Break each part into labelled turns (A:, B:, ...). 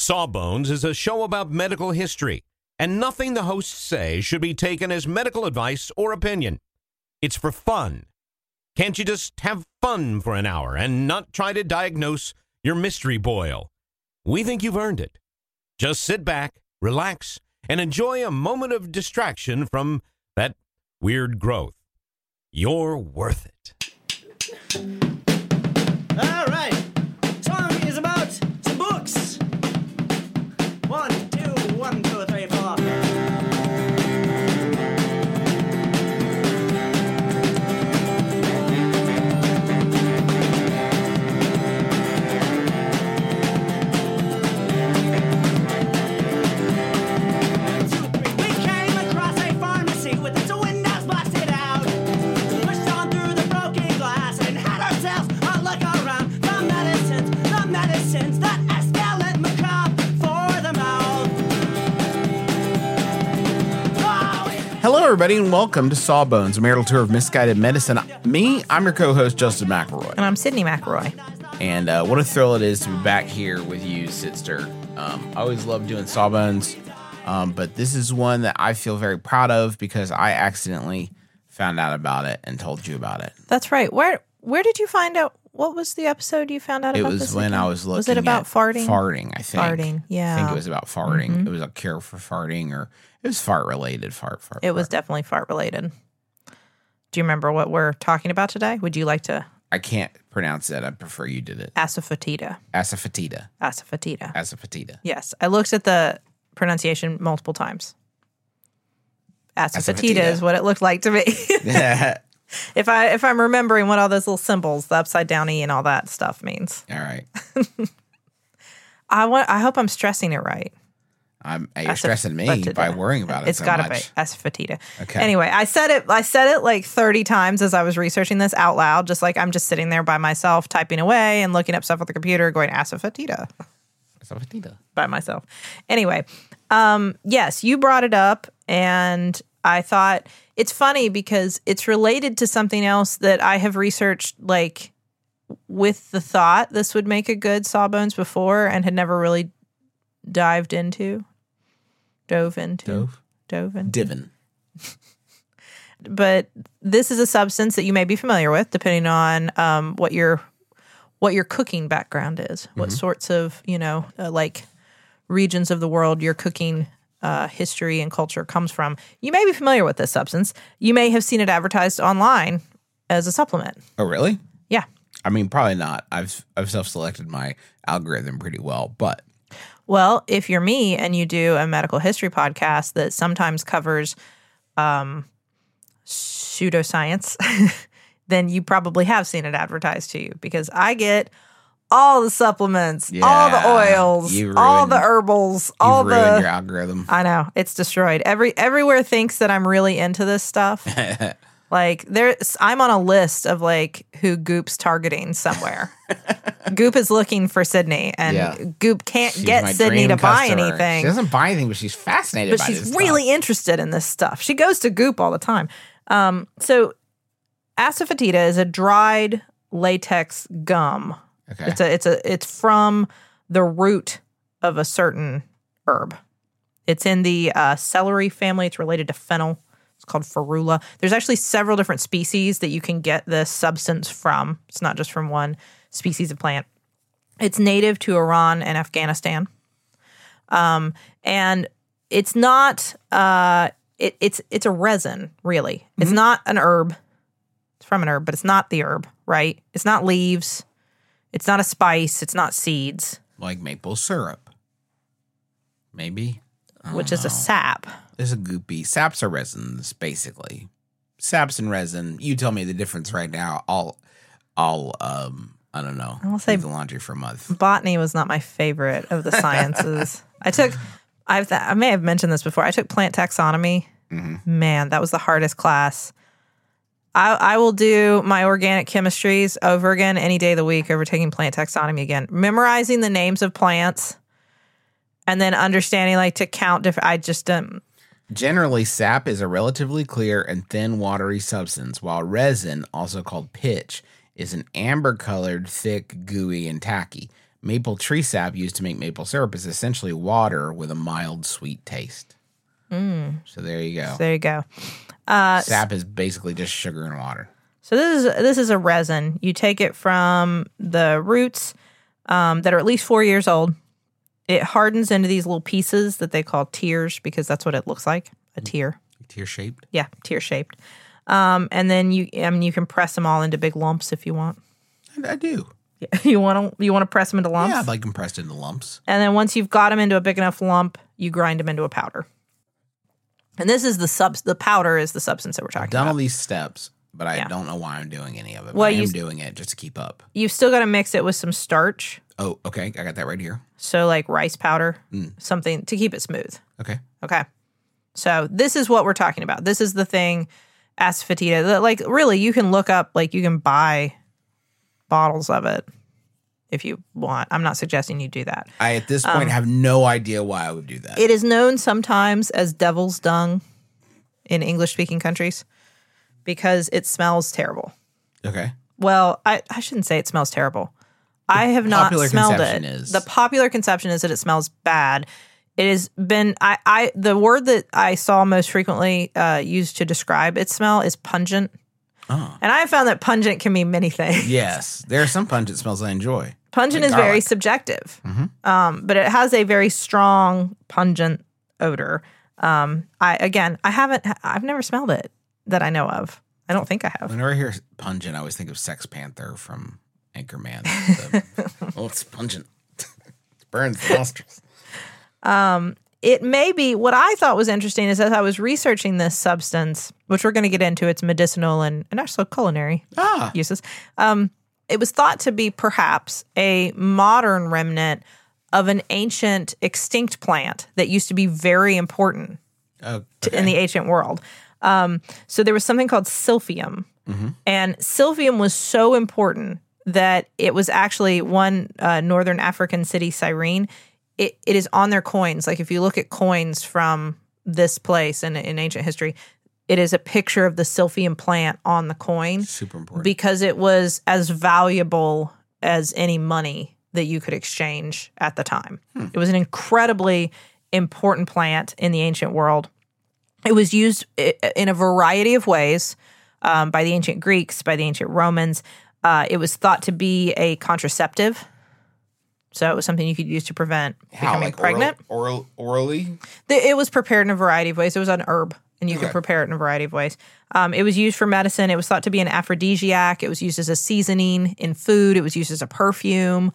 A: Sawbones is a show about medical history, and nothing the hosts say should be taken as medical advice or opinion. It's for fun. Can't you just have fun for an hour and not try to diagnose your mystery boil? We think you've earned it. Just sit back, relax, and enjoy a moment of distraction from that weird growth. You're worth it.
B: All right. Song is about some books. 1, 2, 1, 2, 3, 4.
C: Hello, everybody, and welcome to Sawbones, a marital tour of misguided medicine. I'm your co-host, Justin McElroy.
D: And I'm Sydney McElroy.
C: And what a thrill it is to be back here with you, sister. I always love doing Sawbones, but this is one that I feel very proud of because I accidentally found out about it and told you about it.
D: That's right. Where did you find out? What was the episode you found out about?
C: It was when I was looking.
D: Was it about farting?
C: Farting, I think.
D: Farting, yeah.
C: I think it was about farting.
D: Mm-hmm.
C: It was a cure for farting, or it was fart related. Fart.
D: It was definitely fart related. Do you remember what we're talking about today? Would you like to?
C: I can't pronounce it. I prefer you did it.
D: Asafoetida. Yes, I looked at the pronunciation multiple times. Asafoetida is what it looked like to me. If I'm remembering what all those little symbols, the upside down E and all that stuff means.
C: All right.
D: I hope I'm stressing it right.
C: You're stressing me by worrying about it.
D: It's got to be asafoetida.
C: Okay.
D: Anyway, I said it like 30 times as I was researching this out loud, just like I'm just sitting there by myself, typing away and looking up stuff on the computer, going asafoetida.
C: Asafoetida.
D: By myself. Anyway, yes, you brought it up, and I thought it's funny because it's related to something else that I have researched, like with the thought this would make a good Sawbones before and had never really dove into.
C: Divin.
D: But this is a substance that you may be familiar with, depending on what your cooking background is, what sorts of like regions of the world your cooking history and culture comes from. You may be familiar with this substance. You may have seen it advertised online as a supplement.
C: Oh, really?
D: Yeah.
C: I mean, probably not. I've self-selected my algorithm pretty well, but.
D: Well, if you're me and you do a medical history podcast that sometimes covers pseudoscience, then you probably have seen it advertised to you, because I get all the supplements, all the oils, all the herbals, all the...
C: You've ruined your algorithm.
D: I know. It's destroyed. Everywhere thinks that I'm really into this stuff. Like, I'm on a list of, like, who Goop's targeting somewhere. Goop is looking for Sydney, and Goop can't get Sydney to buy anything.
C: She doesn't buy anything, but she's fascinated by this stuff.
D: But she's really interested in this stuff. She goes to Goop all the time. So, asafoetida is a dried latex gum.
C: Okay.
D: It's from the root of a certain herb. It's in the celery family. It's related to fennel. It's called ferula. There's actually several different species that you can get this substance from. It's not just from one species of plant. It's native to Iran and Afghanistan. And it's not it's a resin, really. It's not an herb. It's from an herb, but it's not the herb, right? It's not leaves. It's not a spice. It's not seeds.
C: Like maple syrup. Maybe.
D: Which is a sap.
C: It's a goopy. Saps are resins, basically. Saps and resin. You tell me the difference right now. I'll I don't know.
D: I'll say
C: leave the laundry for a month.
D: Botany was not my favorite of the sciences. I may have mentioned this before. I took plant taxonomy. Mm-hmm. Man, that was the hardest class. I will do my organic chemistries over again any day of the week over taking plant taxonomy again. Memorizing the names of plants and then understanding, like, to count different. I just don't.
C: Generally, sap is a relatively clear and thin, watery substance, while resin, also called pitch, is an amber-colored, thick, gooey, and tacky. maple tree sap used to make maple syrup is essentially water with a mild sweet taste. So there you go.
D: So there you go.
C: Sap is basically just sugar and water.
D: So this is a resin. You take it from the roots that are at least 4 years old. It hardens into these little pieces that they call tears because that's what it looks like, a tear.
C: Tear shaped?
D: Yeah, tear shaped. And then you can press them all into big lumps if you want.
C: I do.
D: You want to press them into lumps?
C: Yeah, I'd like them pressed into lumps.
D: And then once you've got them into a big enough lump, you grind them into a powder. And this is the powder is the substance that we're talking
C: I've done
D: about.
C: all these steps, but I
D: Yeah.
C: don't know why I'm doing any of it.
D: Well,
C: But I am doing it just to keep up.
D: You've still got to mix it with some starch.
C: Oh, okay. I got that right here.
D: So like rice powder, something to keep it smooth.
C: Okay.
D: Okay. So this is what we're talking about. This is the thing, asafoetida. That, like, really, you can look up, like, you can buy bottles of it if you want. I'm not suggesting you do that.
C: I, at this point, have no idea why I would do that.
D: It is known sometimes as devil's dung in English-speaking countries because it smells terrible.
C: Okay.
D: Well, I shouldn't say it smells terrible. I have not
C: popular
D: smelled
C: conception
D: it.
C: is-
D: The popular conception is that it smells bad. It has been the word that I saw most frequently used to describe its smell is pungent.
C: Oh.
D: And I have found that pungent can mean many things.
C: Yes. There are some pungent smells I enjoy.
D: Pungent
C: Like
D: is very
C: garlic.
D: subjective, but it has a very strong pungent odor. I've never smelled it that I know of. I don't think I have.
C: Whenever I hear pungent, I always think of Sex Panther from Anchorman. Oh, it's pungent. It burns the nostrils.
D: It may be what I thought was interesting is as I was researching this substance, which we're going to get into its medicinal and also culinary uses. It was thought to be perhaps a modern remnant of an ancient extinct plant that used to be very important
C: Oh,
D: in the ancient world. So there was something called silphium, and silphium was so important that it was actually one northern African city, Cyrene. It is on their coins. Like if you look at coins from this place in ancient history, it is a picture of the silphium plant on the coin
C: super important.
D: because it was as valuable as any money that you could exchange at the time. It was an incredibly important plant in the ancient world. It was used in a variety of ways by the ancient Greeks, by the ancient Romans. It was thought to be a contraceptive. So it was something you could use to prevent becoming pregnant.
C: Orally?
D: It was prepared in a variety of ways. It was an herb, and you could prepare it in a variety of ways. It was used for medicine. It was thought to be an aphrodisiac. It was used as a seasoning in food. It was used as a perfume.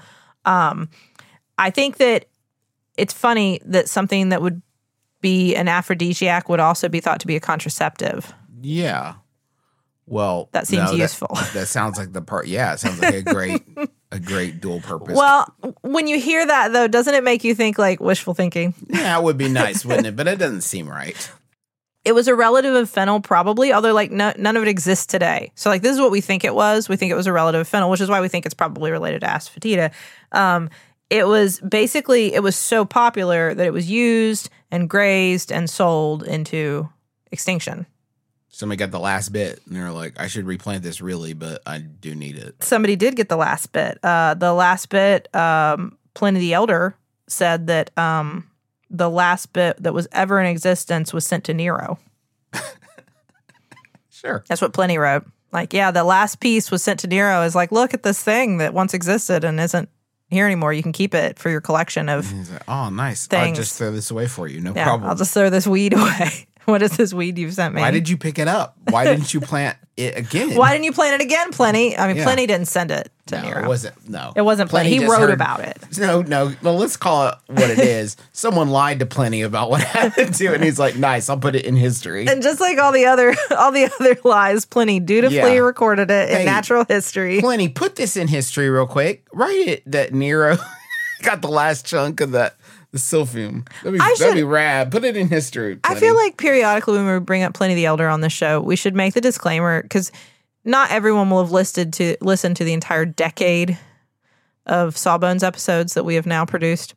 D: I think that it's funny that something that would be an aphrodisiac would also be thought to be a contraceptive.
C: Yeah. Well,
D: That seems useful.
C: That sounds like the part. Yeah, it sounds like a great dual purpose.
D: Well, when you hear that, though, doesn't it make you think like wishful thinking?
C: yeah, it would be nice, wouldn't it? But it doesn't seem right.
D: It was a relative of fennel, probably, although like none of it exists today. So like this is what we think it was. We think it was a relative of fennel, which is why we think it's probably related to asafoetida. It was so popular that it was used and grazed and sold into extinction.
C: Somebody got the last bit, and they're like, I should replant this really, but I do need it.
D: Somebody did get the last bit. Pliny the Elder said that the last bit that was ever in existence was sent to Nero.
C: Sure.
D: That's what Pliny wrote. Like, yeah, the last piece was sent to Nero is like, look at this thing that once existed and isn't here anymore. You can keep it for your collection of
C: He's like, oh, nice.
D: Things.
C: I'll just throw this away for you. No
D: yeah,
C: problem.
D: I'll just throw this weed away. What is this weed you've sent me?
C: Why did you pick it up? Why didn't you plant it again?
D: Why didn't you plant it again, Pliny? I mean,
C: Yeah.
D: Pliny didn't send it to
C: No,
D: Nero.
C: it wasn't. No,
D: It wasn't Pliny. He
C: just
D: wrote
C: heard-
D: about it.
C: No. Well, let's call it what it is. Someone lied to Pliny about what happened to it, and he's like, "Nice, I'll put it in history."
D: And just like all the other lies, Pliny dutifully
C: Yeah.
D: recorded it in
C: Hey,
D: natural history.
C: Pliny, put this in history real quick. Write it that Nero got the last chunk of the silphium. That'd be rad. Put it in history.
D: I
C: Pliny.
D: feel like periodically when we bring up Pliny the Elder on the show, we should make the disclaimer because not everyone will have listened to the entire decade of Sawbones episodes that we have now produced.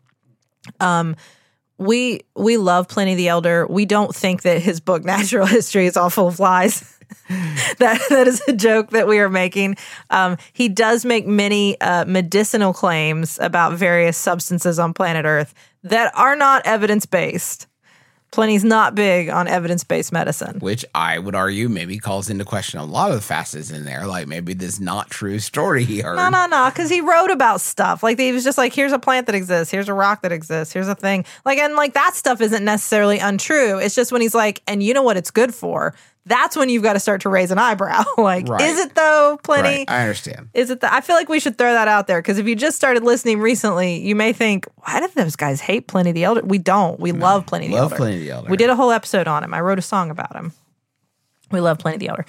D: We love Pliny the Elder. We don't think that his book Natural History is all full of lies. that is a joke that we are making. He does make many medicinal claims about various substances on planet Earth that are not evidence-based. Pliny's not big on evidence-based medicine.
C: Which I would argue maybe calls into question a lot of the facets in there. Like maybe this not true story he heard.
D: No, because he wrote about stuff. Like he was just like, here's a plant that exists, here's a rock that exists, here's a thing. And that stuff isn't necessarily untrue. It's just when he's like, and you know what it's good for, that's when you've got to start to raise an eyebrow.
C: Right.
D: Is it though, Pliny?
C: Right. I understand.
D: Is it? I feel like we should throw that out there because if you just started listening recently, you may think, why did those guys hate Pliny the Elder? We don't. We love Pliny the Elder.
C: Pliny the Elder.
D: We did a whole episode on him. I wrote a song about him. We love Pliny the Elder.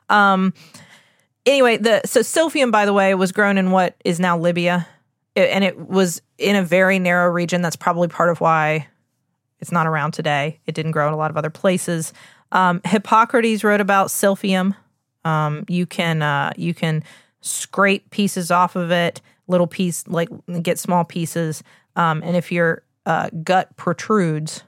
D: Anyway, so Silphium, by the way, was grown in what is now Libya, and it was in a very narrow region. That's probably part of why it's not around today. It didn't grow in a lot of other places. Hippocrates wrote about Silphium. You can scrape pieces off of it, little piece, like get small pieces. And if your gut protrudes,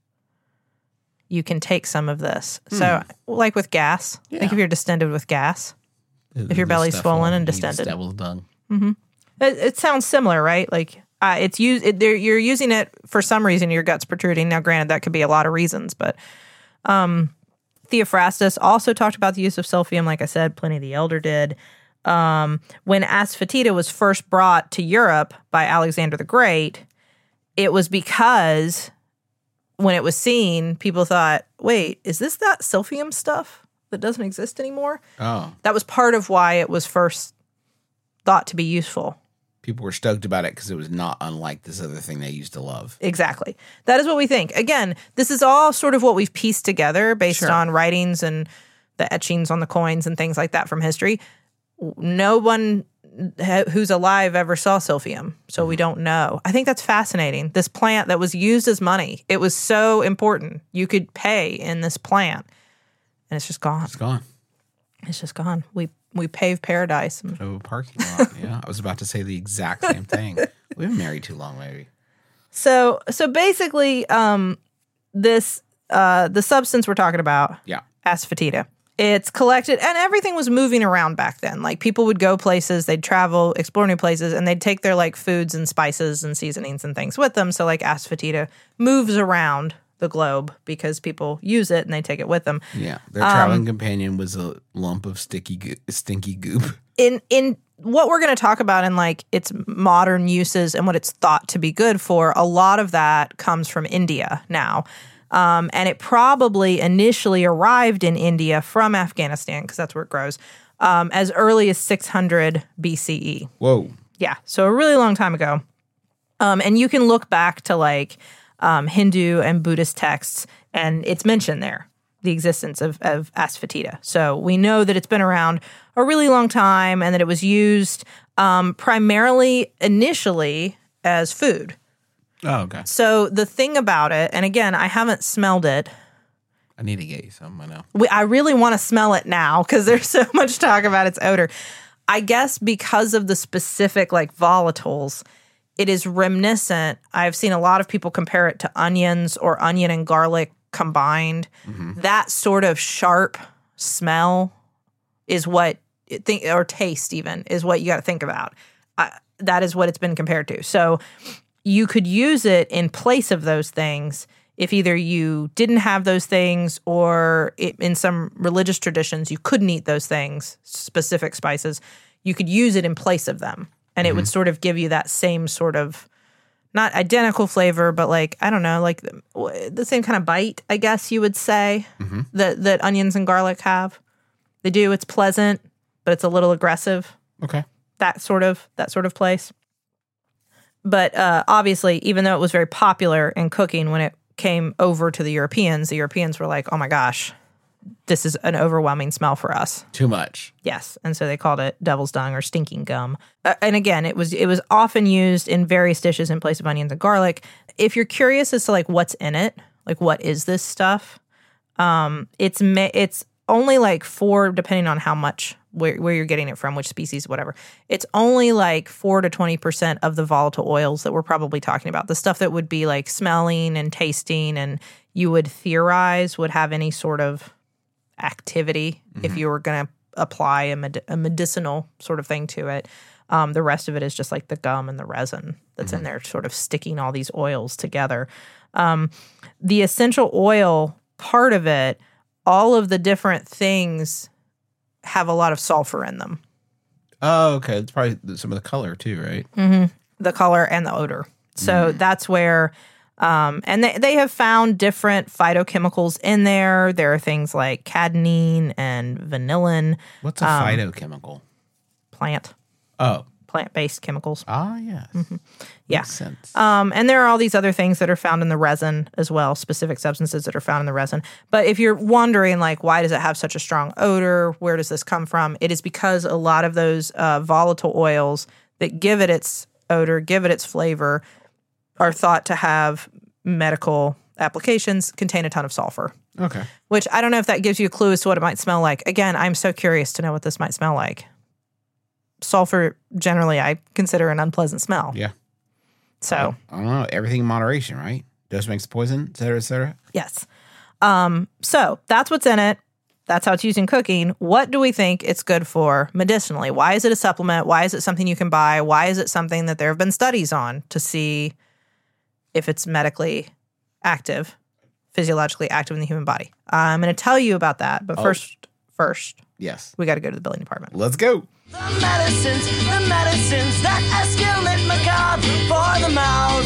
D: you can take some of this. So, like with gas, think if you're distended with gas, if your belly's swollen and distended.
C: Devil's dung.
D: It sounds similar, right? Like it's used. You're using it for some reason. Your gut's protruding. Now, granted, that could be a lot of reasons, but Theophrastus also talked about the use of Silphium. Like I said, Pliny the Elder did. When asafoetida was first brought to Europe by Alexander the Great, it was because when it was seen, people thought, wait, is this that Silphium stuff that doesn't exist anymore?
C: Oh.
D: That was part of why it was first thought to be useful.
C: People were stoked about it because it was not unlike this other thing they used to love.
D: Exactly. That is what we think. Again, this is all sort of what we've pieced together based on writings and the etchings on the coins and things like that from history. No one who's alive ever saw Silphium, so we don't know. I think that's fascinating. This plant that was used as money, it was so important. You could pay in this plant, and it's just gone.
C: It's gone.
D: It's just gone. We paved paradise.
C: Oh, parking lot. Yeah, I was about to say the exact same thing. We've been married too long, maybe.
D: So basically, this the substance we're talking about, asafoetida. It's collected, and everything was moving around back then. Like people would go places, they'd travel, explore new places, and they'd take their like foods and spices and seasonings and things with them. So like asafoetida moves around the globe because people use it and they take it with them.
C: Yeah, their traveling companion was a lump of stinky goop.
D: In what we're going to talk about in like its modern uses and what it's thought to be good for, a lot of that comes from India now. And it probably initially arrived in India from Afghanistan, because that's where it grows, as early as 600 BCE.
C: Whoa.
D: Yeah, so a really long time ago. And you can look back to like Hindu and Buddhist texts, and it's mentioned there, the existence of asafoetida. So we know that it's been around a really long time and that it was used primarily initially as food.
C: Oh, okay.
D: So the thing about it, and again, I haven't smelled it.
C: I need to get you some, I know.
D: I really want to smell it now because there's so much talk about its odor. I guess because of the specific like volatiles, it is reminiscent. I've seen a lot of people compare it to onions or onion and garlic combined. Mm-hmm. That sort of sharp smell is what, or taste even, is what you got to think about. That is what it's been compared to. So you could use it in place of those things if either you didn't have those things or in some religious traditions, you couldn't eat those things, specific spices. You could use it in place of them. And it would sort of give you that same sort of, not identical flavor, but like, I don't know, like the same kind of bite, I guess you would say, that onions and garlic have. They do. It's pleasant, but it's a little aggressive.
C: Okay.
D: That sort of place. But obviously, even though it was very popular in cooking when it came over to the Europeans were like, oh my gosh, this is an overwhelming smell for us.
C: Too much.
D: Yes. And so they called it devil's dung or stinking gum. And again, it was often used in various dishes in place of onions and garlic. If you're curious as to like what's in it, like what is this stuff, it's only like 4, depending on how much, where you're getting it from, which species, whatever. It's only like 4 to 20% of the volatile oils that we're probably talking about. The stuff that would be like smelling and tasting and you would theorize would have any sort of activity if you were going to apply a medicinal sort of thing to it. The rest of it is just like the gum and the resin that's in there, sort of sticking all these oils together. The essential oil part of it, all of the different things have a lot of sulfur in them.
C: Oh, okay. It's probably some of the color too, right?
D: Mm-hmm. The color and the odor. So that's where, and they have found different phytochemicals in there. There are things like cadonine and vanillin.
C: What's a phytochemical?
D: Plant-based chemicals.
C: Ah, yes.
D: Yeah.
C: Makes sense.
D: And there are all these other things that are found in the resin as well, specific substances that are found in the resin. But if you're wondering, like, why does it have such a strong odor? Where does this come from? It is because a lot of those volatile oils that give it its odor, give it its flavor, are thought to have medical applications, contain a ton of sulfur.
C: Okay.
D: Which I don't know if that gives you a clue as to what it might smell like. Again, I'm so curious to know what this might smell like. Sulfur, generally, I consider an unpleasant smell.
C: Yeah.
D: So
C: I don't know. Everything in moderation, right? Dose makes poison, et cetera, et cetera.
D: yes. So that's what's in it. That's how it's used in cooking. What do we think it's good for medicinally? Why is it a supplement? Why is it something you can buy? Why is it something that there have been studies on to see if it's medically active, physiologically active in the human body? I'm going to tell you about that. But first,
C: Yes.
D: we got to go to the billing department.
C: Let's go.
B: The medicines that escalate macabre for the mouth.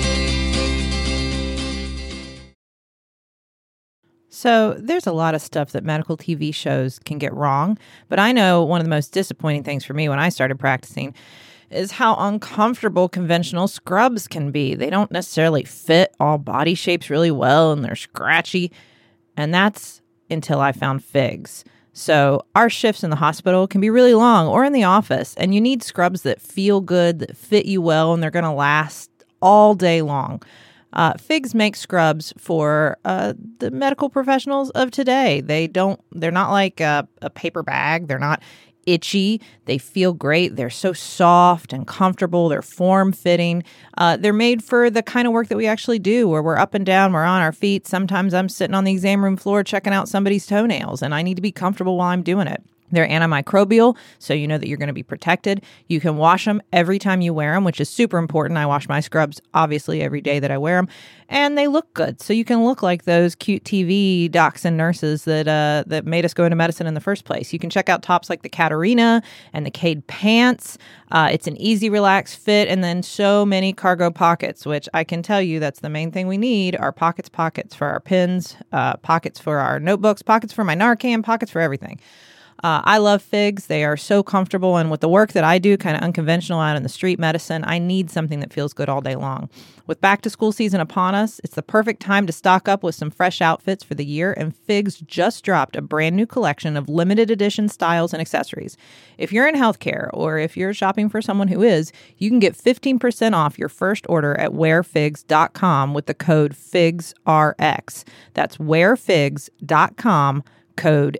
D: So there's a lot of stuff that medical TV shows can get wrong, but I know one of the most disappointing things for me when I started practicing is how uncomfortable conventional scrubs can be. They don't necessarily fit all body shapes really well, and they're scratchy. And that's until I found Figs. So our shifts in the hospital can be really long, or in the office, and you need scrubs that feel good, that fit you well, and they're going to last all day long. Figs makes scrubs for the medical professionals of today. They're not like a paper bag. They're not itchy. They feel great. They're so soft and comfortable. They're form-fitting. They're made for the kind of work that we actually do, where we're up and down, we're on our feet. Sometimes I'm sitting on the exam room floor checking out somebody's toenails, and I need to be comfortable while I'm doing it. They're antimicrobial, so you know that you're going to be protected. You can wash them every time you wear them, which is super important. I wash my scrubs, obviously, every day that I wear them. And they look good, so you can look like those cute TV docs and nurses that made us go into medicine in the first place. You can check out tops like the Catarina and the Cade pants. It's an easy, relaxed fit, and then so many cargo pockets, which I can tell you that's the main thing we need, are pockets for our pens, pockets for our notebooks, pockets for my Narcan, pockets for everything. I love Figs. They are so comfortable. And with the work that I do, kind of unconventional out in the street medicine, I need something that feels good all day long. With back to school season upon us, it's the perfect time to stock up with some fresh outfits for the year. And Figs just dropped a brand new collection of limited edition styles and accessories. If you're in healthcare, or if you're shopping for someone who is, you can get 15% off your first order at wearfigs.com with the code FIGSRX. That's wearfigs.com, code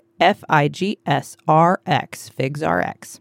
D: FIGSRX, FIGSRX.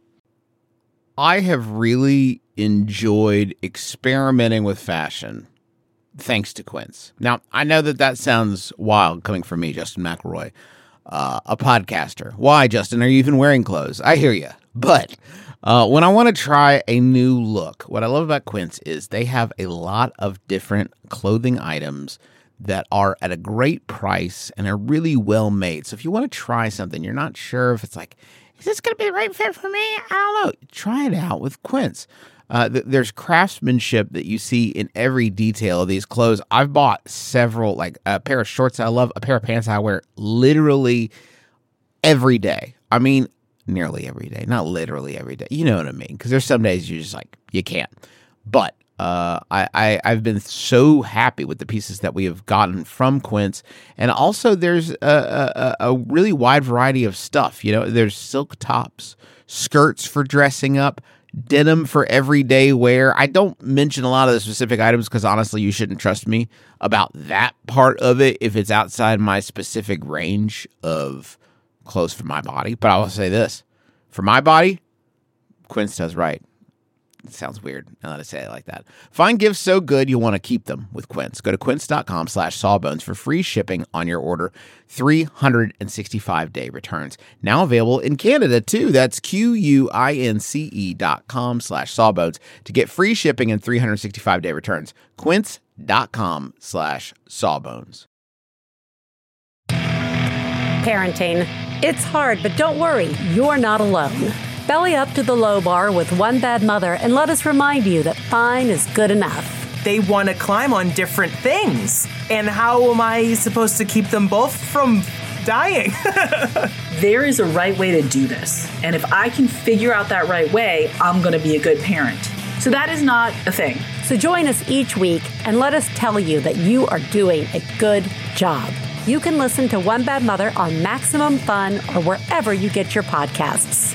C: I have really enjoyed experimenting with fashion thanks to Quince. Now, I know that sounds wild coming from me, Justin McElroy, a podcaster. Why, Justin? Are you even wearing clothes? I hear you. But when I want to try a new look, what I love about Quince is they have a lot of different clothing items that are at a great price and are really well made. So if you want to try something, you're not sure if it's like, is this going to be the right fit for me? I don't know. Try it out with Quince. There's craftsmanship that you see in every detail of these clothes. I've bought several, like a pair of shorts I love, a pair of pants I wear literally every day. I mean, nearly every day, not literally every day. You know what I mean? Because there's some days you're just like, you can't. But I've been so happy with the pieces that we have gotten from Quince. And also there's a really wide variety of stuff. You know, there's silk tops, skirts for dressing up, denim for everyday wear. I don't mention a lot of the specific items because honestly, you shouldn't trust me about that part of it if it's outside my specific range of clothes for my body. But I will say this, for my body, Quince does right. It sounds weird now that I say it like that. Find gifts so good you'll want to keep them with Quince. Go to quince.com/sawbones for free shipping on your order. 365-day returns. Now available in Canada, too. That's QUINCE.com/sawbones to get free shipping and 365-day returns. Quince.com/sawbones.
E: Parenting. It's hard, but don't worry, you're not alone. Belly up to the low bar with One Bad Mother and let us remind you that fine is good enough.
F: They want to climb on different things. And how am I supposed to keep them both from dying?
G: There is a right way to do this. And if I can figure out that right way, I'm going to be a good parent. So that is not a thing.
E: So join us each week and let us tell you that you are doing a good job. You can listen to One Bad Mother on Maximum Fun or wherever you get your podcasts.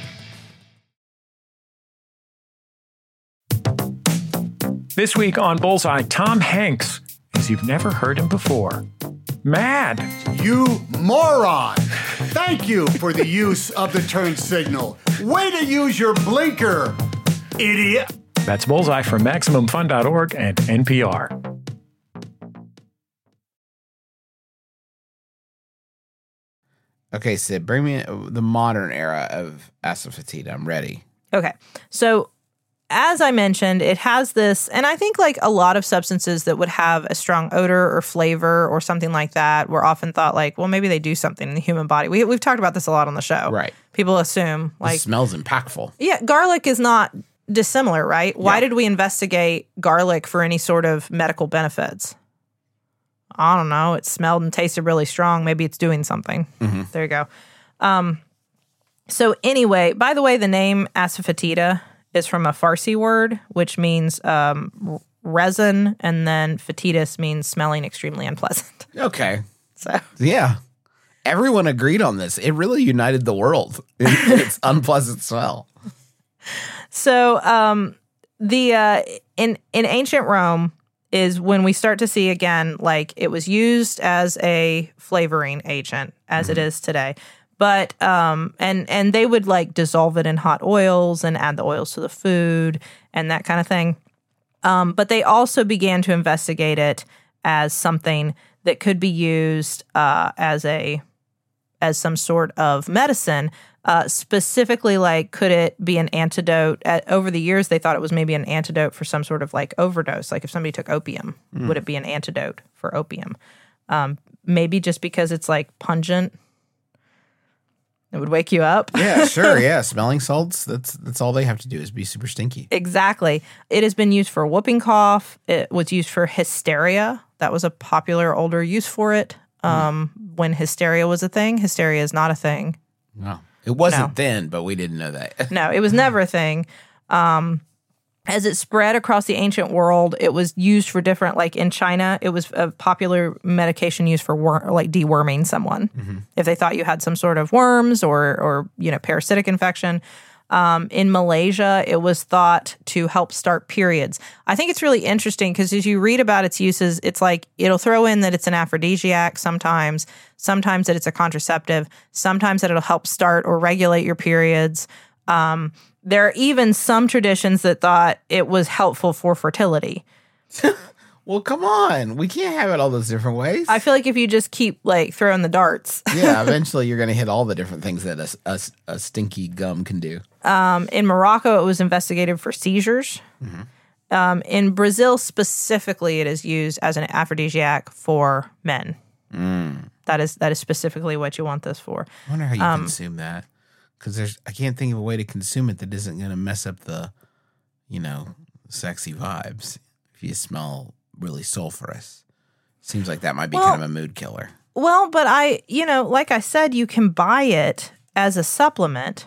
H: This week on Bullseye, Tom Hanks, as you've never heard him before. Mad.
I: You moron! Thank you for the use of the turn signal. Way to use your blinker, idiot!
H: That's Bullseye from MaximumFun.org and NPR.
C: Okay, Sid, bring me the modern era of asafoetida. I'm ready.
D: Okay. So as I mentioned, it has this, and I think like a lot of substances that would have a strong odor or flavor or something like that were often thought like, well, maybe they do something in the human body. We've talked about this a lot on the show.
C: Right.
D: People assume
C: It
D: like
C: smells impactful.
D: Yeah, garlic is not dissimilar, right? Why
C: Yeah.
D: did we investigate garlic for any sort of medical benefits? I don't know. It smelled and tasted really strong. Maybe it's doing something. There you go. So anyway, by the way, the name asafoetida is from a Farsi word, which means resin, and then fetidus means smelling extremely unpleasant.
C: Okay.
D: So
C: Yeah. Everyone agreed on this. It really united the world in its unpleasant smell.
D: So in ancient Rome is when we start to see again, like it was used as a flavoring agent as it is today. But and they would like dissolve it in hot oils and add the oils to the food and that kind of thing. But they also began to investigate it as something that could be used as some sort of medicine. Specifically, like, could it be an antidote? Over the years, they thought it was maybe an antidote for some sort of like overdose. Like if somebody took opium, would it be an antidote for opium? Maybe just because it's like pungent. It would wake you up.
C: Yeah, sure. Yeah. Smelling salts, that's all they have to do is be super stinky.
D: Exactly. It has been used for whooping cough. It was used for hysteria. That was a popular older use for it. When hysteria was a thing. Hysteria is not a thing.
C: No. It wasn't
D: No.
C: then, but we didn't know that.
D: No, it was never a thing. As it spread across the ancient world, it was used for different, like in China, it was a popular medication used for like deworming someone. If they thought you had some sort of worms or parasitic infection. In Malaysia, it was thought to help start periods. I think it's really interesting because as you read about its uses, it's like it'll throw in that it's an aphrodisiac sometimes that it's a contraceptive, sometimes that it'll help start or regulate your periods. There are even some traditions that thought it was helpful for fertility.
C: Well, come on. We can't have it all those different ways.
D: I feel like if you just keep like throwing the darts.
C: Yeah, eventually you're going to hit all the different things that a stinky gum can do.
D: In Morocco, it was investigated for seizures. In Brazil specifically, it is used as an aphrodisiac for men. That is specifically what you want this for.
C: I wonder how you consume that. Because I can't think of a way to consume it that isn't going to mess up the, sexy vibes. If you smell really sulfurous, seems like that might be kind of a mood killer.
D: Well, but like I said, you can buy it as a supplement.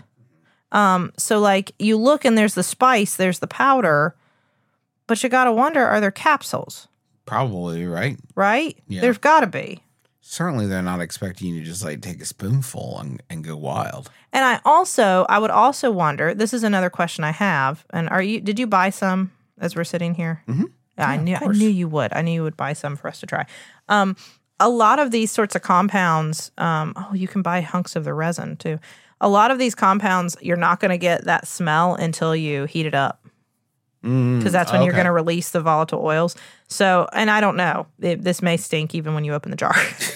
D: So like you look and there's the spice, there's the powder, but you got to wonder, are there capsules?
C: Probably, right?
D: Right?
C: Yeah.
D: There's got to be.
C: Certainly they're not expecting you to just like take a spoonful and go wild.
D: And I would also wonder, this is another question I have, and did you buy some as we're sitting here?
C: Mm-hmm.
D: Yeah, I knew you would. I knew you would buy some for us to try. A lot of these sorts of compounds, you can buy hunks of the resin too. A lot of these compounds, you're not going to get that smell until you heat it up. because that's when you're
C: okay.
D: going to release the volatile oils. So, and I don't know, this may stink even when you open the jar.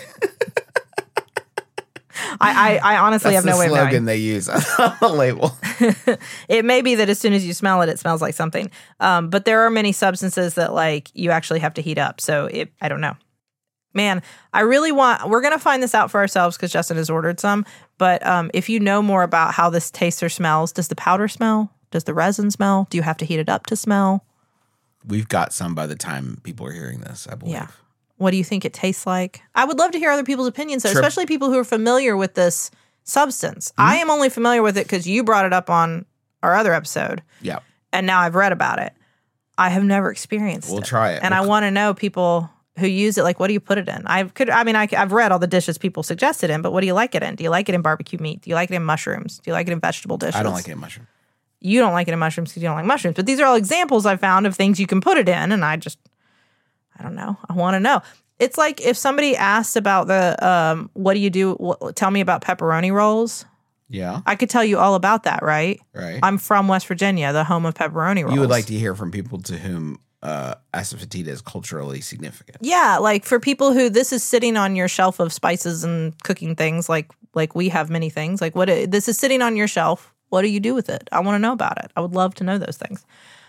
D: I honestly
C: That's
D: have no way
C: the
D: of knowing.
C: slogan they use on the label.
D: It may be that as soon as you smell it, it smells like something. But there are many substances that like you actually have to heat up. So I don't know. Man, we're going to find this out for ourselves because Justin has ordered some. But if you know more about how this tastes or smells, does the powder smell? Does the resin smell? Do you have to heat it up to smell?
C: We've got some by the time people are hearing this, I believe.
D: Yeah. What do you think it tastes like? I would love to hear other people's opinions, though, especially people who are familiar with this substance. I am only familiar with it because you brought it up on our other episode.
C: Yeah.
D: And now I've read about it. I have never experienced it.
C: We'll try it.
D: And I want to know people who use it, like, what do you put it in? I've read all the dishes people suggested in, but what do you like it in? Do you like it in barbecue meat? Do you like it in mushrooms? Do you like it in vegetable dishes?
C: I don't like it in mushroom.
D: You don't like it in mushrooms because you don't like mushrooms. But these are all examples I found of things you can put it in, and I don't know. I want to know. It's like if somebody asked about the, what do you do? Tell me about pepperoni rolls.
C: Yeah.
D: I could tell you all about that, right?
C: Right.
D: I'm from West Virginia, the home of pepperoni rolls.
C: You would like to hear from people to whom asafoetida is culturally significant.
D: Yeah, like for people who this is sitting on your shelf of spices and cooking things, like we have many things. Like this is sitting on your shelf. What do you do with it? I want to know about it. I would love to know those things.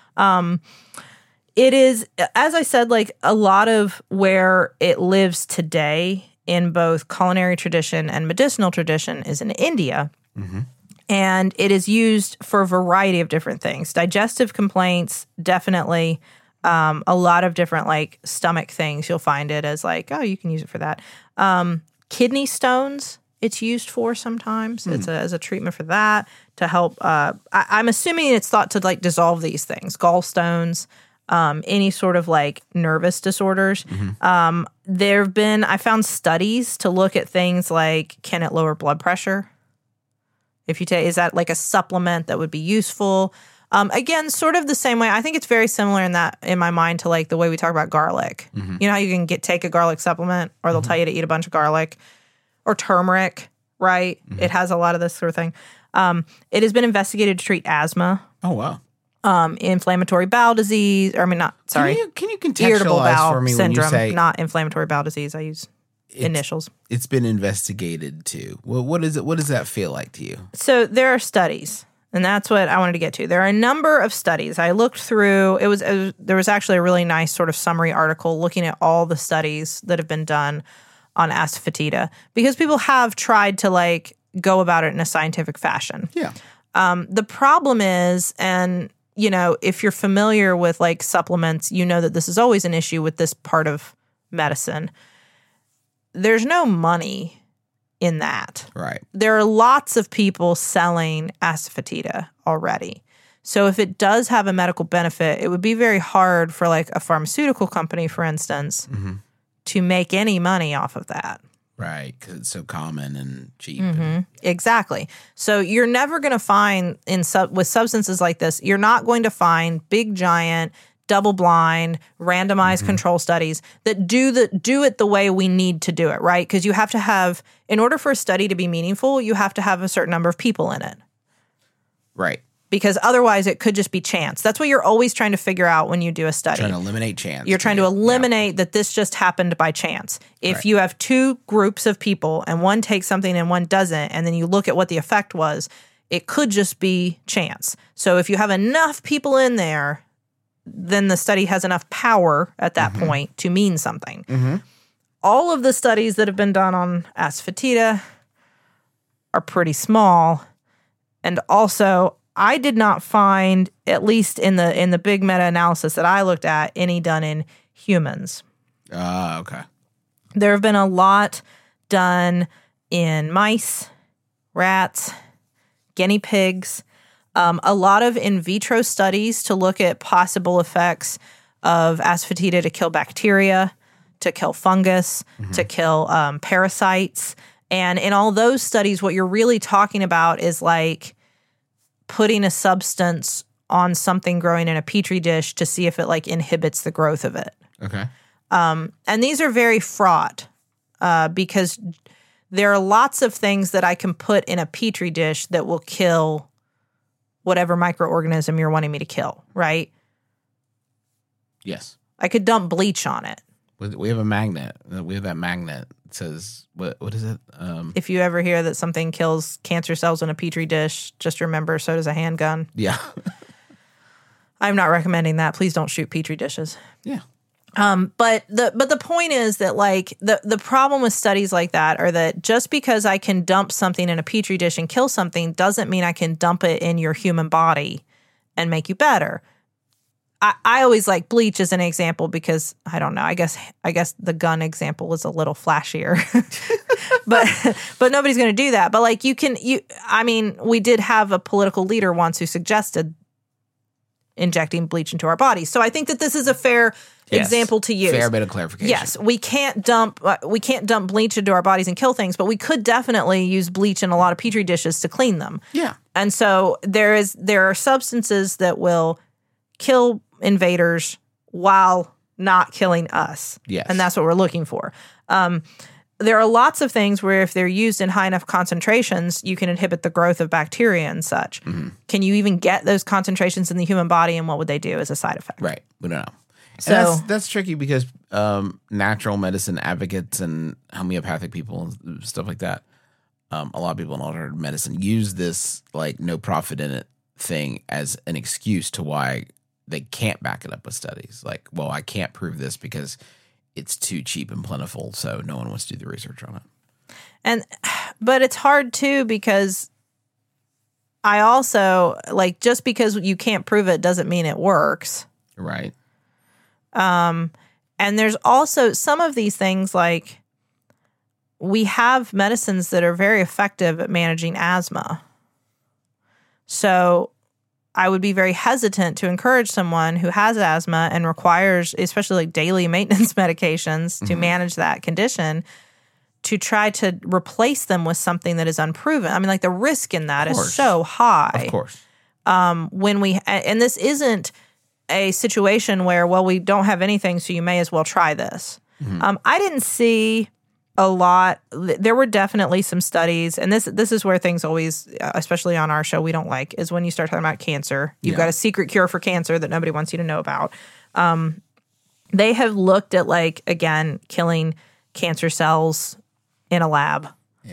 D: It is, as I said, like a lot of where it lives today in both culinary tradition and medicinal tradition is in India. Mm-hmm. And it is used for a variety of different things. Digestive complaints, definitely. A lot of different like stomach things. You'll find it as like, oh, you can use it for that. Kidney stones, it's used for sometimes. It's as a treatment for that to help. I'm assuming it's thought to like dissolve these things, gallstones, any sort of like nervous disorders. Mm-hmm. I found studies to look at things like, can it lower blood pressure? If you take, is that like a supplement that would be useful? Again, sort of the same way. I think it's very similar in my mind to like the way we talk about garlic. Mm-hmm. You know how you can take a garlic supplement, or they'll tell you to eat a bunch of garlic, or turmeric, right? Mm-hmm. It has a lot of this sort of thing. It has been investigated to treat asthma.
C: Oh, wow.
D: Inflammatory bowel disease. Can you
C: contextualize
D: irritable bowel
C: for me
D: syndrome,
C: when you say
D: not inflammatory bowel disease? I use initials.
C: It's been investigated too. Well, what is it? What does that feel like to you?
D: So there are studies, and that's what I wanted to get to. There are a number of studies. I looked through. There was actually a really nice sort of summary article looking at all the studies that have been done on asafoetida, because people have tried to like go about it in a scientific fashion.
C: Yeah.
D: The problem is, and you know, if you're familiar with like supplements, you know that this is always an issue with this part of medicine. There's no money in that.
C: Right.
D: There are lots of people selling asafoetida already. So if it does have a medical benefit, it would be very hard for like a pharmaceutical company, for instance, to make any money off of that.
C: Right, because it's so common and cheap.
D: Mm-hmm. Exactly. So you're never going to find with substances like this, you're not going to find big, giant, double-blind, randomized control studies that do it the way we need to do it, right? Because you have to have, in order for a study to be meaningful, you have to have a certain number of people in it.
C: Right.
D: Because otherwise it could just be chance. That's what you're always trying to figure out when you do a study.
C: Trying to eliminate chance.
D: You're trying to eliminate that this just happened by chance. If you have two groups of people and one takes something and one doesn't, and then you look at what the effect was, it could just be chance. So if you have enough people in there, then the study has enough power at that point to mean something. Mm-hmm. All of the studies that have been done on asafoetida are pretty small. And also, I did not find, at least in the big meta-analysis that I looked at, any done in humans.
C: Okay.
D: There have been a lot done in mice, rats, guinea pigs, a lot of in vitro studies to look at possible effects of asafoetida to kill bacteria, to kill fungus, to kill parasites. And in all those studies, what you're really talking about is like putting a substance on something growing in a petri dish to see if it like inhibits the growth of it.
C: Okay.
D: And these are very fraught because there are lots of things that I can put in a petri dish that will kill whatever microorganism you're wanting me to kill, right?
C: Yes.
D: I could dump bleach on it.
C: We have a magnet. We have that magnet that says, what is it?
D: If you ever hear that something kills cancer cells in a Petri dish, just remember, so does a handgun.
C: Yeah.
D: I'm not recommending that. Please don't shoot Petri dishes.
C: Yeah.
D: But the point is that like the problem with studies like that are that just because I can dump something in a Petri dish and kill something doesn't mean I can dump it in your human body and make you better. I always like bleach as an example because I don't know. I guess the gun example is a little flashier, but nobody's going to do that. But like we did have a political leader once who suggested injecting bleach into our bodies. So I think that this is a fair example to use.
C: Fair bit of clarification.
D: Yes, we can't dump bleach into our bodies and kill things, but we could definitely use bleach in a lot of Petri dishes to clean them.
C: Yeah.
D: And so there are substances that will kill invaders while not killing us.
C: Yes.
D: And that's what we're looking for. There are lots of things where if they're used in high enough concentrations, you can inhibit the growth of bacteria and such. Mm-hmm. Can you even get those concentrations in the human body, and what would they do as a side effect?
C: Right. We don't know.
D: So
C: and that's tricky because natural medicine advocates and homeopathic people and stuff like that, a lot of people in alternative medicine use this like no profit in it thing as an excuse to why they can't back it up with studies. Like, well, I can't prove this because it's too cheap and plentiful, so no one wants to do the research on it.
D: But it's hard too because I also like just because you can't prove it doesn't mean it works.
C: Right.
D: And there's also some of these things like we have medicines that are very effective at managing asthma. So I would be very hesitant to encourage someone who has asthma and requires, especially like daily maintenance medications to manage that condition, to try to replace them with something that is unproven. I mean, like the risk in that is so high.
C: Of course.
D: And this isn't a situation where, well, we don't have anything, so you may as well try this. I didn't see a lot. There were definitely some studies, and this is where things always, especially on our show, we don't like, is when you start talking about cancer. You've got a secret cure for cancer that nobody wants you to know about. They have looked at, like, again, killing cancer cells in a lab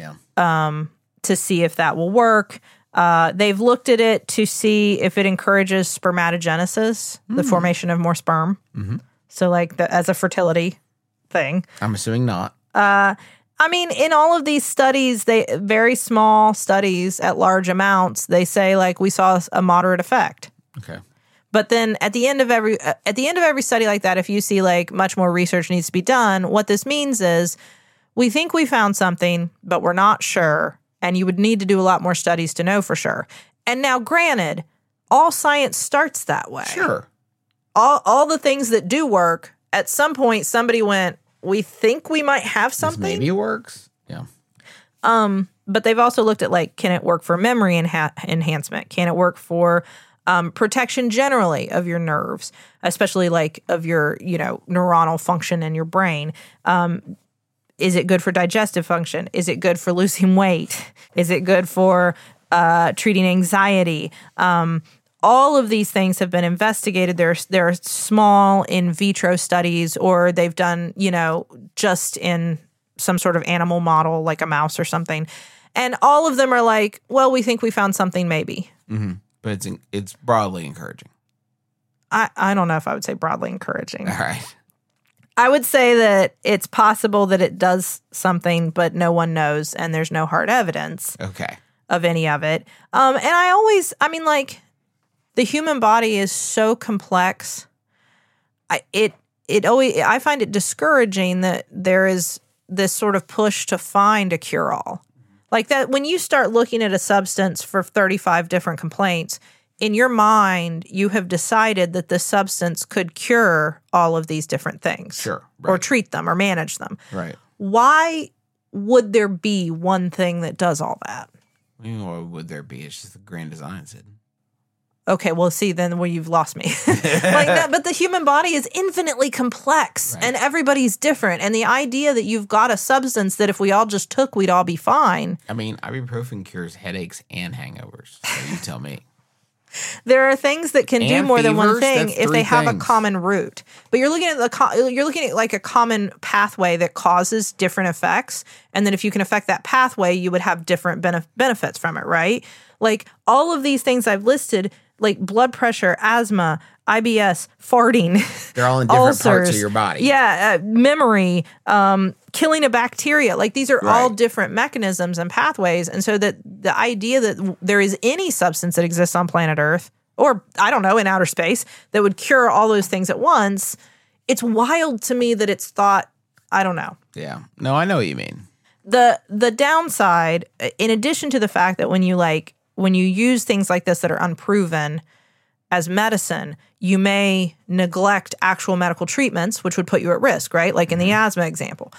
D: to see if that will work. They've looked at it to see if it encourages spermatogenesis, the formation of more sperm. So, like, as a fertility thing.
C: I'm assuming not.
D: I mean, in all of these studies, very small studies at large amounts, they say like we saw a moderate effect.
C: Okay.
D: But then at the end of every study like that, if you see like much more research needs to be done, what this means is we think we found something, but we're not sure, and you would need to do a lot more studies to know for sure. And now, granted, all science starts that way.
C: Sure.
D: All the things that do work, at some point somebody went, we think we might have something.
C: This maybe works. Yeah.
D: But they've also looked at like, can it work for memory enhancement? Can it work for protection generally of your nerves, especially like of your, neuronal function in your brain? Is it good for digestive function? Is it good for losing weight? Is it good for treating anxiety? All of these things have been investigated. There are small in vitro studies, or they've done, just in some sort of animal model, like a mouse or something. And all of them are like, well, we think we found something maybe.
C: Mm-hmm. But it's broadly encouraging.
D: I don't know if I would say broadly encouraging.
C: All right.
D: I would say that it's possible that it does something, but no one knows, and there's no hard evidence of any of it. And the human body is so complex. I find it discouraging that there is this sort of push to find a cure-all. Like that, when you start looking at a substance for 35 different complaints, in your mind, you have decided that the substance could cure all of these different things.
C: Sure. Right.
D: Or treat them or manage them.
C: Right.
D: Why would there be one thing that does all that?
C: Why would there be? It's just the grand design, Sid.
D: Okay, well, see, then you've lost me. But the human body is infinitely complex, and everybody's different. And the idea that you've got a substance that if we all just took, we'd all be fine.
C: I mean, ibuprofen cures headaches and hangovers. So you tell me.
D: There are things that can do
C: And
D: more than one
C: fevers,
D: thing
C: that's
D: if they
C: 3
D: have a
C: things.
D: common root. But you're looking at like a common pathway that causes different effects, and then if you can affect that pathway, you would have different benefits from it, right? Like all of these things I've listed, like blood pressure, asthma, IBS, farting,
C: They're all in different
D: ulcers,
C: parts of your body.
D: Yeah, memory, killing a bacteria. Like these are all
C: Right.
D: different mechanisms and pathways. And so that the idea that there is any substance that exists on planet Earth, or I don't know, in outer space, that would cure all those things at once, it's wild to me that it's thought, I don't know.
C: Yeah. No, I know what you mean.
D: The downside, in addition to the fact that when you use things like this that are unproven as medicine, you may neglect actual medical treatments, which would put you at risk, right? Like in the asthma example.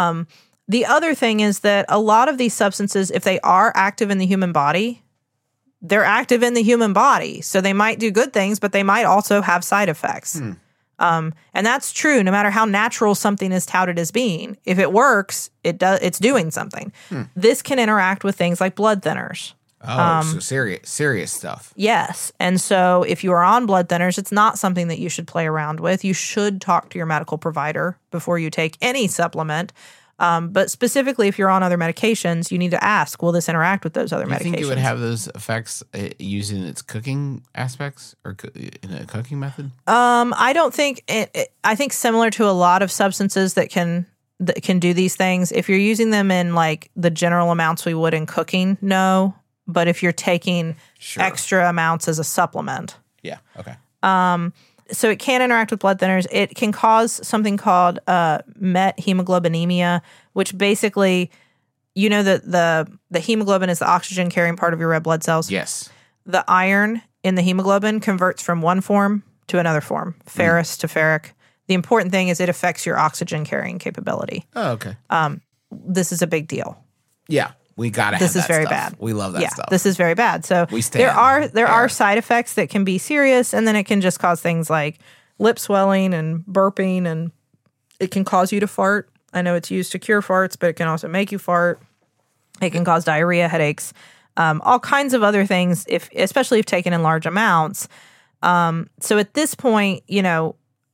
D: The other thing is that a lot of these substances, if they are active in the human body, they're active in the human body. So they might do good things, but they might also have side effects. And that's true no matter how natural something is touted as being. If it works, it's doing something. This can interact with things like blood thinners.
C: Oh, so serious stuff.
D: Yes. And so if you are on blood thinners, it's not something that you should play around with. You should talk to your medical provider before you take any supplement. But specifically, if you're on other medications, you need to ask, will this interact with those other medications?
C: Do you think it would have those effects using its cooking aspects or in a cooking method?
D: I don't think I think similar to a lot of substances that can do these things. If you're using them in like the general amounts we would in cooking, no. But if you're taking extra amounts as a supplement.
C: Yeah. Okay.
D: So it can interact with blood thinners. It can cause something called methemoglobinemia, which basically, you know that the hemoglobin is the oxygen carrying part of your red blood cells.
C: Yes.
D: The iron in the hemoglobin converts from one form to another form, ferrous to ferric. The important thing is it affects your oxygen carrying capability.
C: Oh, okay.
D: This is a big deal.
C: Yeah. We gotta.
D: This
C: have
D: is
C: that
D: very
C: stuff.
D: bad.
C: We love that
D: yeah,
C: stuff.
D: this is very bad. So
C: We stand
D: there are side effects that can be serious, and then it can just cause things like lip swelling and burping, and it can cause you to fart. I know it's used to cure farts, but it can also make you fart. It can cause diarrhea, headaches, all kinds of other things, especially if taken in large amounts. So at this point, you know,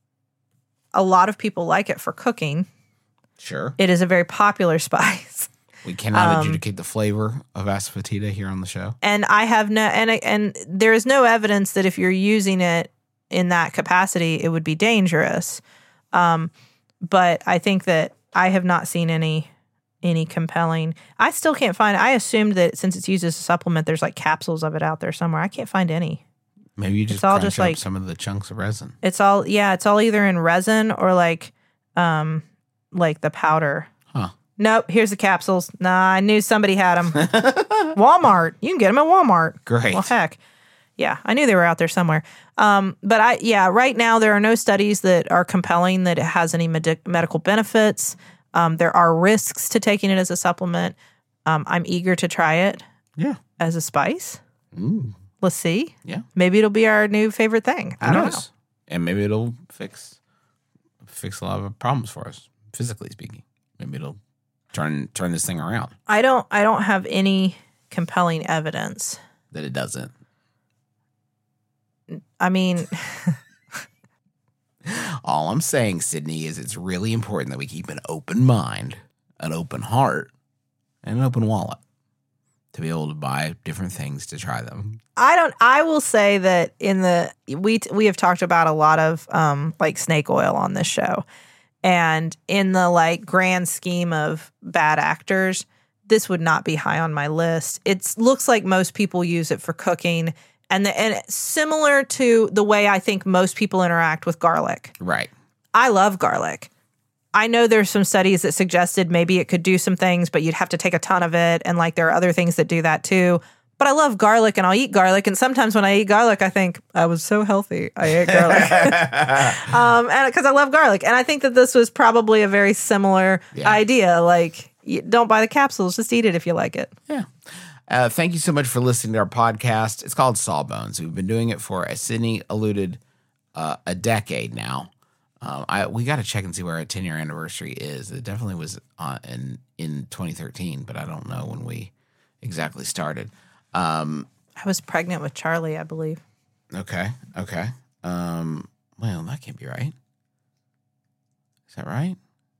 D: a lot of people like it for cooking.
C: Sure.
D: It is a very popular spice.
C: We cannot adjudicate the flavor of asafoetida here on the show.
D: And I have and there is no evidence that if you're using it in that capacity, it would be dangerous. But I think that I have not seen any compelling. I still can't find. I assumed that since it's used as a supplement, there's like capsules of it out there somewhere. I can't find any.
C: Maybe you just
D: all
C: crunch
D: just
C: up
D: like-
C: some of the chunks of resin.
D: It's all either in resin or like the powder.
C: Huh.
D: Nope, here's the capsules. Nah, I knew somebody had them. Walmart. You can get them at Walmart.
C: Great.
D: Well, heck. Yeah, I knew they were out there somewhere. But right now there are no studies that are compelling that it has any medical benefits. There are risks to taking it as a supplement. I'm eager to try it.
C: Yeah.
D: As a spice.
C: Ooh.
D: Let's see.
C: Yeah.
D: Maybe it'll be our new favorite thing. I don't know.
C: And maybe it'll fix a lot of problems for us, physically speaking. Maybe it'll turn this thing around.
D: I don't have any compelling evidence.
C: That it doesn't.
D: I mean,
C: All I'm saying, Sydney, is it's really important that we keep an open mind, an open heart, and an open wallet to be able to buy different things to try them.
D: I will say that we have talked about a lot of like snake oil on this show. And in the like grand scheme of bad actors, this would not be high on my list. It looks like most people use it for cooking, and similar to the way I think most people interact with garlic.
C: Right.
D: I love garlic. I know there's some studies that suggested maybe it could do some things, but you'd have to take a ton of it, and like there are other things that do that too. But I love garlic, and I'll eat garlic. And sometimes when I eat garlic, I think I was so healthy. I ate garlic, and because I love garlic. And I think that this was probably a very similar idea. Like, don't buy the capsules; just eat it if you like it.
C: Yeah. Thank you so much for listening to our podcast. It's called Sawbones. We've been doing it for, as Sydney alluded, a decade now. We got to check and see where our 10-year anniversary is. It definitely was in 2013, but I don't know when we exactly started.
D: I was pregnant with Charlie, I believe.
C: Okay. Well, that can't be right. Is that right?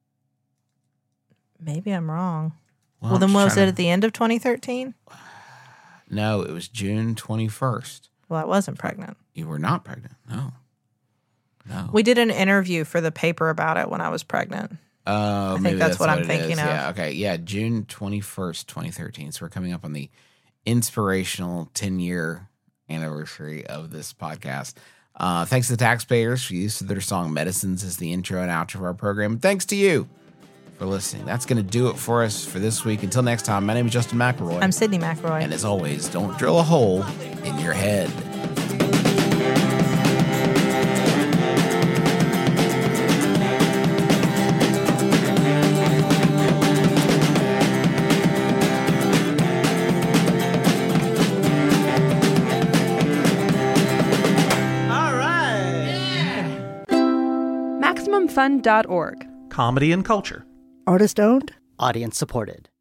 D: Maybe I'm wrong.
C: Well,
D: Then
C: I'm
D: was
C: just
D: it at the end of 2013?
C: No, it was June 21st.
D: Well, I wasn't pregnant.
C: You were not pregnant. No.
D: We did an interview for the paper about it when I was pregnant.
C: I
D: think that's what I'm
C: it
D: thinking
C: is.
D: of.
C: Yeah, okay. Yeah, June 21st, 2013. So we're coming up on the inspirational 10-year anniversary of this podcast. Thanks to the taxpayers for use of their song Medicines as the intro and outro of our program. And thanks to you for listening. That's going to do it for us for this week. Until next time, my name is Justin McElroy.
D: I'm Sydney McElroy.
C: And as always, don't drill a hole in your head.
J: MaximumFun.org.
K: Comedy and culture.
L: Artist owned. Audience supported.